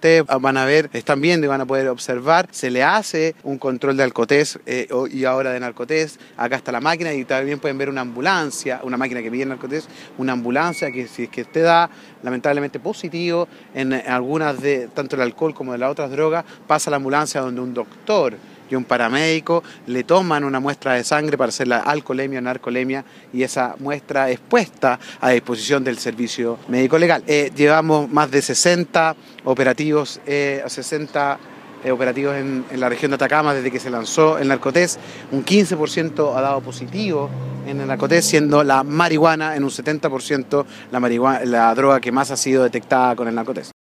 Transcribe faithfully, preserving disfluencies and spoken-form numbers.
ustedes van a ver, están viendo y van a poder observar, se le hace un control de alcotés eh, y ahora de narcotés. Acá está la máquina y también pueden ver una ambulancia, una máquina que mide narcotés, una ambulancia que si es que usted da lamentablemente positivo en algunas de, tanto el alcohol como de las otras drogas, pasa a la ambulancia donde un doctor y un paramédico le toman una muestra de sangre para hacer la alcoholemia o narcolemia y esa muestra es puesta a disposición del servicio médico legal. Eh, llevamos más de sesenta operativos, eh, sesenta eh, operativos en, en la región de Atacama desde que se lanzó el narcotés. Un quince por ciento ha dado positivo en el narcotés, siendo la marihuana en un setenta por ciento la, marihuana, la droga que más ha sido detectada con el narcotés.